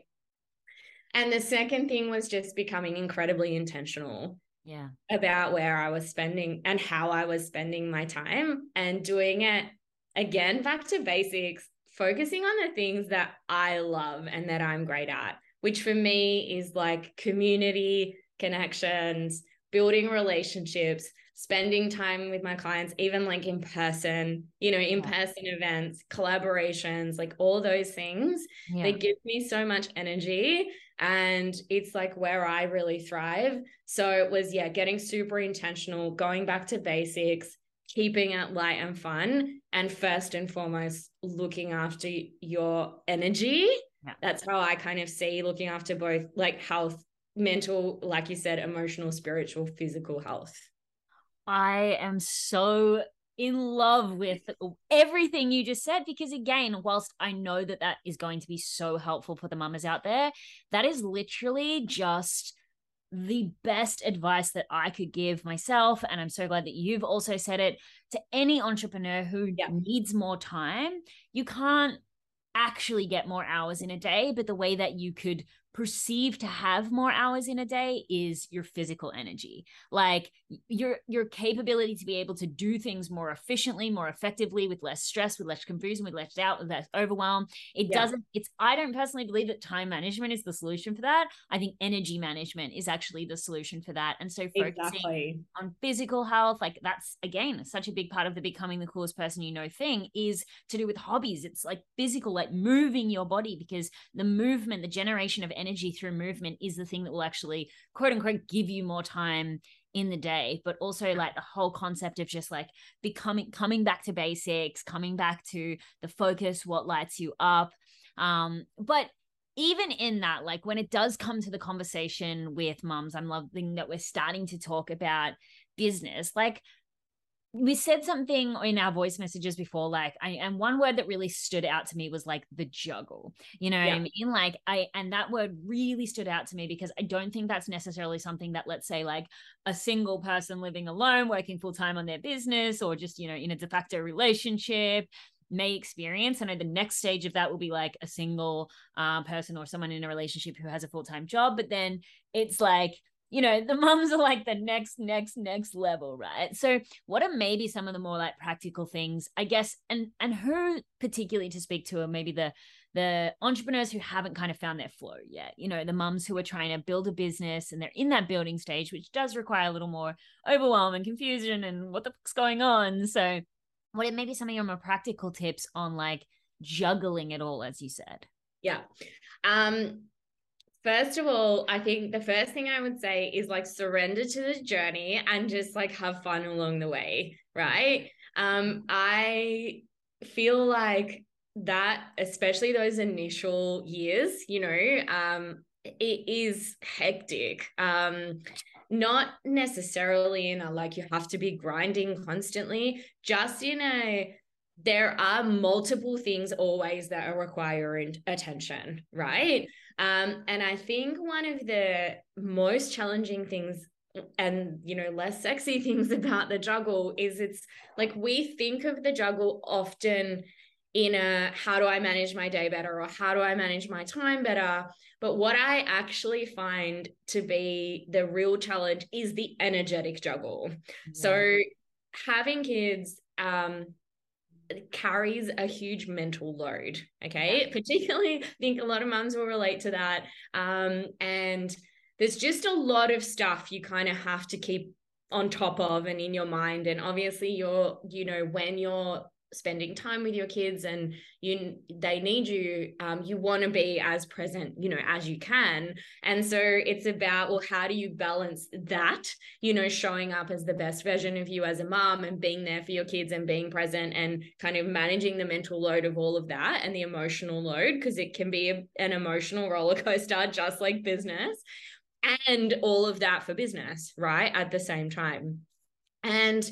And the second thing was just becoming incredibly intentional. Yeah. About where I was spending and how I was spending my time, and doing it again, back to basics, focusing on the things that I love and that I'm great at, which for me is like community, connections, building relationships, spending time with my clients, even like in person, you know, in-person yeah. events, collaborations, like all those things. Yeah. They give me so much energy, and it's like where I really thrive. So it was, yeah, getting super intentional, going back to basics, keeping it light and fun, and first and foremost, looking after your energy. Yeah. That's how I kind of see looking after both like health, mental, like you said, emotional, spiritual, physical health. I am so in love with everything you just said, because again, whilst I know that that is going to be so helpful for the mamas out there, that is literally just the best advice that I could give myself. And I'm so glad that you've also said it to any entrepreneur who yeah. needs more time. You can't actually get more hours in a day, but the way that you could perceive to have more hours in a day is your physical energy, like your your capability to be able to do things more efficiently, more effectively, with less stress, with less confusion, with less doubt, with less overwhelm. It yeah. doesn't it's I don't personally believe that time management is the solution for that. I think energy management is actually the solution for that. And so focusing exactly. on physical health, like that's again such a big part of the becoming the coolest person you know thing, is to do with hobbies. It's like physical, like moving your body, because the movement, the generation of energy energy through movement is the thing that will actually, quote unquote, give you more time in the day. But also like the whole concept of just like becoming, coming back to basics, coming back to the focus, what lights you up. Um, but even in that, like when it does come to the conversation with mums, I'm loving that we're starting to talk about business. Like we said something in our voice messages before, like, I, and one word that really stood out to me was like the juggle, you know yeah. what I mean? Like I, and that word really stood out to me because I don't think that's necessarily something that, let's say like a single person living alone, working full time on their business, or just, you know, in a de facto relationship, may experience. I know the next stage of that will be like a single uh, person or someone in a relationship who has a full-time job, but then it's like, you know, the mums are like the next, next, next level, right? So what are maybe some of the more like practical things, I guess, and and who particularly to speak to are maybe the the entrepreneurs who haven't kind of found their flow yet, you know, the mums who are trying to build a business and they're in that building stage, which does require a little more overwhelm and confusion and what the fuck's going on. So what are maybe some of your more practical tips on like juggling it all, as you said? Yeah. Um, First of all, I think the first thing I would say is like surrender to the journey and just like have fun along the way, right? Um, I feel like that, especially those initial years, you know, um, it is hectic. Um, not necessarily in a like you have to be grinding constantly, just in a there are multiple things always that are requiring attention, right? Um, and I think one of the most challenging things and, you know, less sexy things about the juggle is it's like we think of the juggle often in a how do I manage my day better or how do I manage my time better? But what I actually find to be the real challenge is the energetic juggle. Yeah. So having kids, um, carries a huge mental load. Okay. Yeah. Particularly, I think a lot of mums will relate to that. Um, and there's just a lot of stuff you kind of have to keep on top of and in your mind. And obviously you're, you know, when you're spending time with your kids and you they need you, um, you want to be as present, you know, as you can. And so it's about, well, how do you balance that, you know, showing up as the best version of you as a mom and being there for your kids and being present and kind of managing the mental load of all of that and the emotional load, because it can be a, an emotional roller coaster, just like business, and all of that for business, right, at the same time. And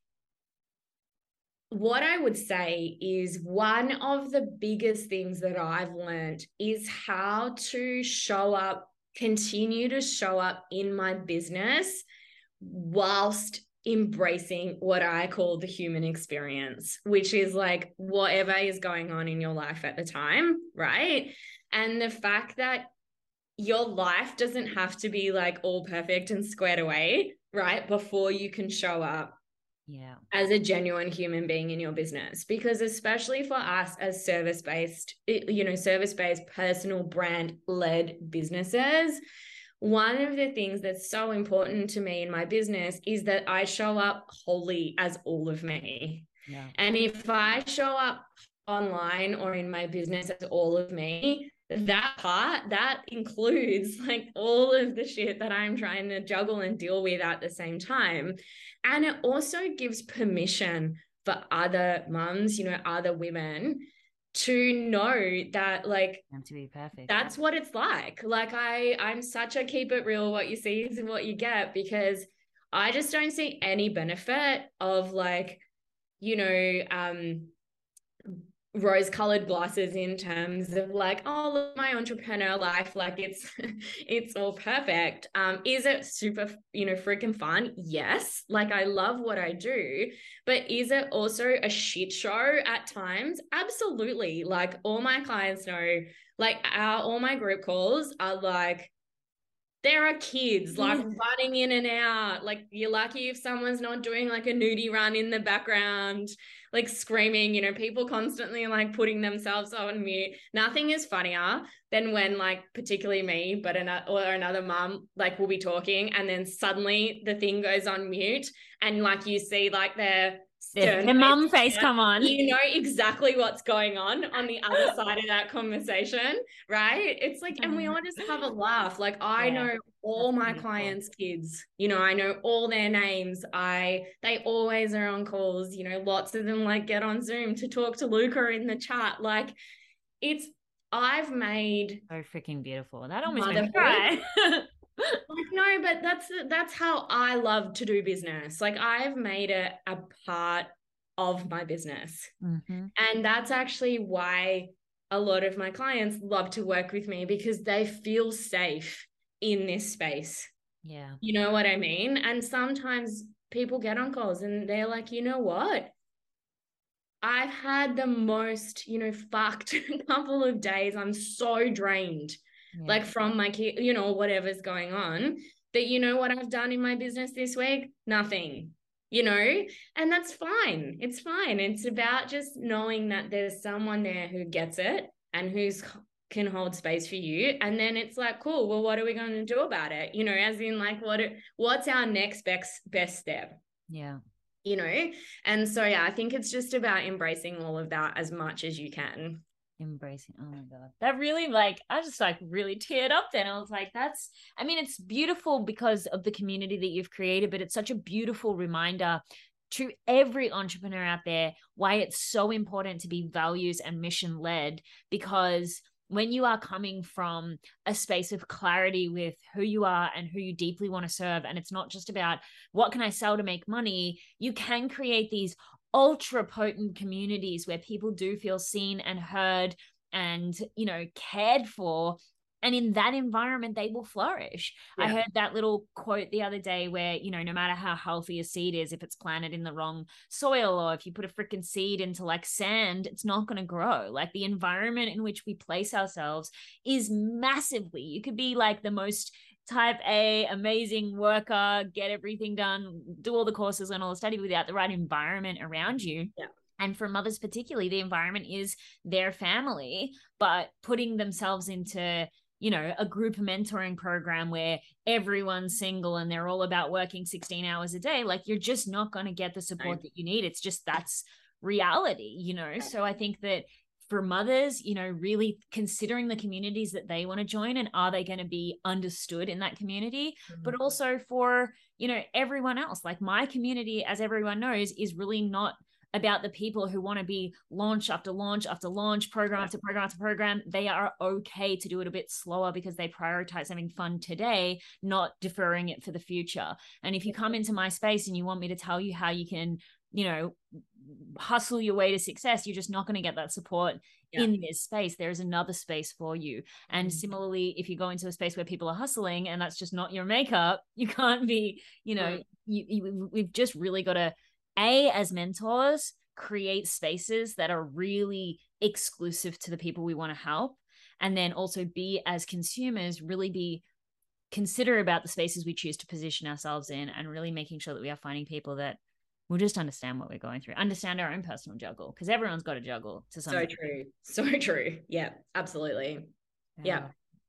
what I would say is one of the biggest things that I've learned is how to show up, continue to show up in my business whilst embracing what I call the human experience, which is like whatever is going on in your life at the time, right? And the fact that your life doesn't have to be like all perfect and squared away, right, before you can show up yeah as a genuine human being in your business. Because especially for us as service-based, you know, service-based personal brand led businesses, one of the things that's so important to me in my business is that I show up wholly as all of me. Yeah. And if I show up online or in my business as all of me, that part, that includes like all of the shit that I'm trying to juggle and deal with at the same time. And it also gives permission for other mums, you know, other women to know that like and to be perfect. That's what it's like. Like I, I'm such a keep it real, what you see is what you get, because I just don't see any benefit of like, you know, um, rose-colored glasses in terms of like, oh, look, my entrepreneur life, like it's it's all perfect. Um, is it super, you know, freaking fun? Yes. Like I love what I do, but is it also a shit show at times? Absolutely. Like all my clients know, like our all my group calls are like, there are kids like running in and out. Like you're lucky if someone's not doing like a nudie run in the background, like screaming, you know, people constantly like putting themselves on mute. Nothing is funnier than when like particularly me, but another or another mom like will be talking and then suddenly the thing goes on mute and like you see like their The, the mum face come on. You know exactly what's going on on the other side of that conversation, right? It's like, and we all just have a laugh. Like I yeah, know all my beautiful. clients' kids, you know, I know all their names. I, they always are on calls, you know, lots of them like get on Zoom to talk to Luca in the chat. Like it's, I've made. So freaking beautiful. That almost made me cry. Like, no, but that's that's how I love to do business. Like I've made it a part of my business. Mm-hmm. And that's actually why a lot of my clients love to work with me, because they feel safe in this space. Yeah. You know what I mean? And sometimes people get on calls and they're like, you know what? I've had the most, you know, fucked couple of days. I'm so drained, yeah. like from my kid, you know, whatever's going on, that, you know, what I've done in my business this week? Nothing, you know, and that's fine. It's fine. It's about just knowing that there's someone there who gets it and who's can hold space for you. And then it's like, cool, well, what are we going to do about it? You know, as in like, what, what's our next best, best step? Yeah. You know, and so, yeah, I think it's just about embracing all of that as much as you can. Embracing. Oh my God. That really, like, I just like really teared up then. I was like, that's, I mean, it's beautiful because of the community that you've created, but it's such a beautiful reminder to every entrepreneur out there why it's so important to be values and mission led, because when you are coming from a space of clarity with who you are and who you deeply want to serve, and it's not just about what can I sell to make money, you can create these ultra potent communities where people do feel seen and heard and, you know, cared for. And in that environment, they will flourish. Yeah. I heard that little quote the other day where, you know, no matter how healthy a seed is, if it's planted in the wrong soil, or if you put a freaking seed into like sand, it's not going to grow. Like the environment in which we place ourselves is massively, you could be like the most type A, amazing worker, get everything done, do all the courses and all the study, without the right environment around you. Yeah. And for mothers particularly, the environment is their family, but putting themselves into, you know, a group mentoring program where everyone's single and they're all about working sixteen hours a day, like you're just not going to get the support right. that you need. It's just, that's reality, you know? So I think that for mothers, you know, really considering the communities that they want to join, and are they going to be understood in that community, mm-hmm. but also for, you know, everyone else, like my community, as everyone knows, is really not about the people who want to be launch after launch after launch, program after program after program. They are okay to do it a bit slower because they prioritize having fun today, not deferring it for the future. And if you come into my space and you want me to tell you how you can, you know, hustle your way to success, you're just not going to get that support yeah. in this space. There's another space for you. And mm-hmm. similarly, if you go into a space where people are hustling and that's just not your makeup, you can't be, you know, mm-hmm. you, you, we've just really got to, A, as mentors, create spaces that are really exclusive to the people we want to help. And then also B, as consumers, really be considerate about the spaces we choose to position ourselves in, and really making sure that we are finding people that will just understand what we're going through, understand our own personal juggle, because everyone's got a juggle to some So degree. true. So true. Yeah, absolutely. Yeah. yeah.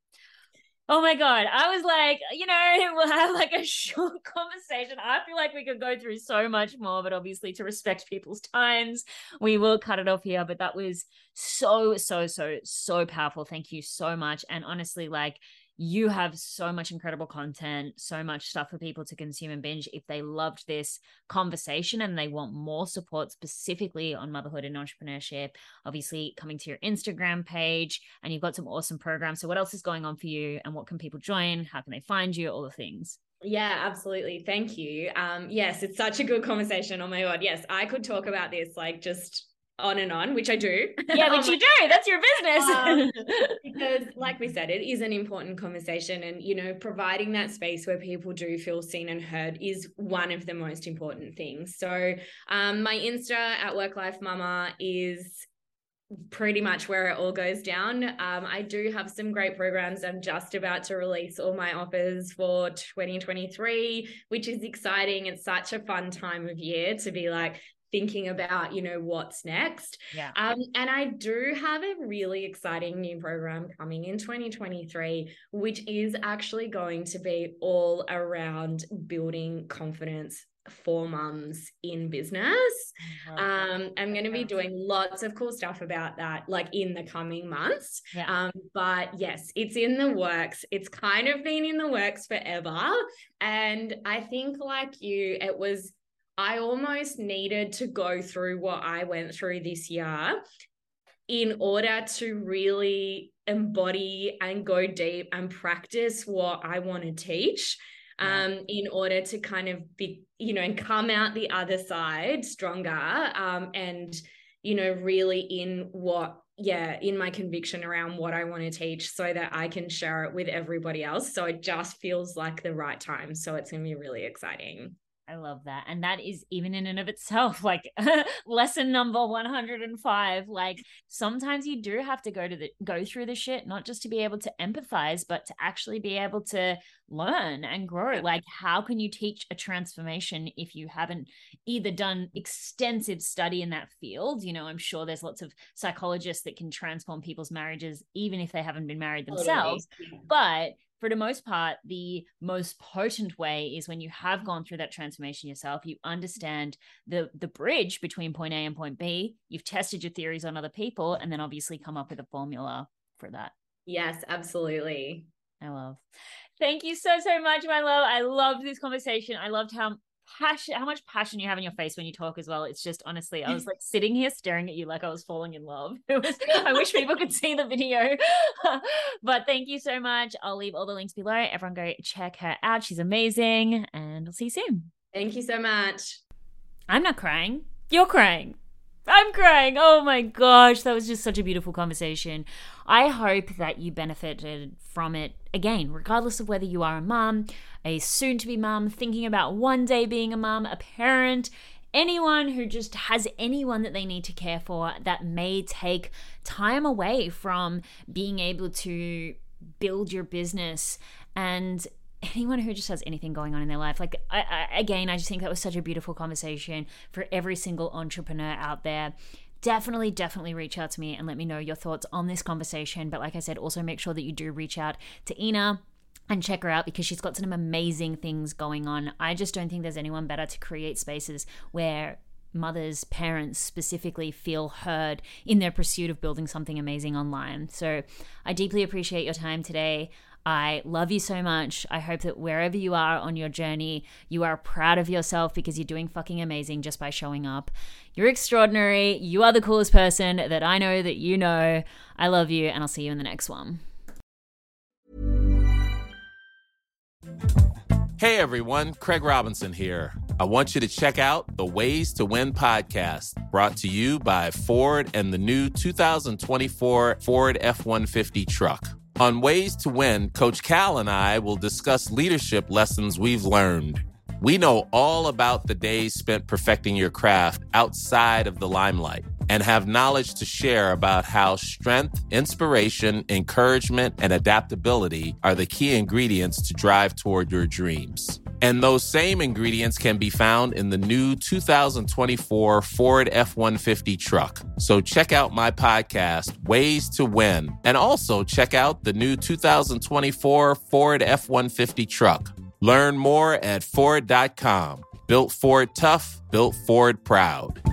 Oh my God. I was like, you know, we'll have like a short conversation. I feel like we could go through so much more, but obviously to respect people's times, we will cut it off here. But that was so, so, so, so powerful. Thank you so much. And honestly, like, you have so much incredible content, so much stuff for people to consume and binge if they loved this conversation and they want more support specifically on motherhood and entrepreneurship. Obviously, coming to your Instagram page, and you've got some awesome programs. So what else is going on for you, and what can people join? How can they find you? All the things. Yeah, absolutely. Thank you. Um, yes, it's such a good conversation. Oh my God. Yes, I could talk about this like just on and on, which I do. Yeah, which you do. That's your business. um, because like we said, it is an important conversation, and, you know, providing that space where people do feel seen and heard is one of the most important things. So um, my Insta at Work Life Mama is pretty much where it all goes down. Um, I do have some great programs. I'm just about to release all my offers for twenty twenty-three, which is exciting. It's such a fun time of year to be like, thinking about, you know, what's next. Yeah. Um, and I do have a really exciting new program coming in twenty twenty-three, which is actually going to be all around building confidence for mums in business. Um, I'm going to be doing lots of cool stuff about that, like in the coming months. Yeah. Um, but yes, it's in the works. It's kind of been in the works forever. And I think like you, it was, I almost needed to go through what I went through this year in order to really embody and go deep and practice what I want to teach, um, yeah. in order to kind of be, you know, and come out the other side stronger, um, and, you know, really in what, yeah, in my conviction around what I want to teach, so that I can share it with everybody else. So it just feels like the right time. So it's going to be really exciting. I love that. And that is even in and of itself, like lesson number one hundred five. Like sometimes you do have to go to the, go through the shit, not just to be able to empathize, but to actually be able to learn and grow. Like how can you teach a transformation if you haven't either done extensive study in that field? You know, I'm sure there's lots of psychologists that can transform people's marriages, even if they haven't been married themselves. Totally. But for the most part, the most potent way is when you have gone through that transformation yourself, you understand the the bridge between point A and point B, you've tested your theories on other people, and then obviously come up with a formula for that. Yes, absolutely. I love. Thank you so, so much, my love. I loved this conversation. I loved how passion, how much passion you have in your face when you talk as well. It's just, honestly, I was like sitting here staring at you like I was falling in love. It was, I wish people could see the video. But thank you so much. I'll leave all the links below. Everyone go check her out. She's amazing. And I'll see you soon. Thank you so much. I'm not crying. You're crying. I'm crying. Oh my gosh. That was just such a beautiful conversation. I hope that you benefited from it, again, regardless of whether you are a mom, a soon-to-be mom, thinking about one day being a mom, a parent, anyone who just has anyone that they need to care for that may take time away from being able to build your business, and anyone who just has anything going on in their life. Like, I, I, again, I just think that was such a beautiful conversation for every single entrepreneur out there. Definitely, definitely reach out to me and let me know your thoughts on this conversation. But like I said, also make sure that you do reach out to Ina and check her out, because she's got some amazing things going on. I just don't think there's anyone better to create spaces where mothers, parents specifically feel heard in their pursuit of building something amazing online. So I deeply appreciate your time today. I love you so much. I hope that wherever you are on your journey, you are proud of yourself, because you're doing fucking amazing just by showing up. You're extraordinary. You are the coolest person that I know that you know. I love you, and I'll see you in the next one. Hey everyone, Craig Robinson here. I want you to check out the Ways to Win podcast, brought to you by Ford and the new two thousand twenty-four Ford F one fifty truck. On Ways to Win, Coach Cal and I will discuss leadership lessons we've learned. We know all about the days spent perfecting your craft outside of the limelight, and have knowledge to share about how strength, inspiration, encouragement, and adaptability are the key ingredients to drive toward your dreams. And those same ingredients can be found in the new two thousand twenty-four Ford F one fifty truck. So check out my podcast, Ways to Win, and also check out the new two thousand twenty-four Ford F one fifty truck. Learn more at Ford dot com. Built Ford tough, built Ford proud.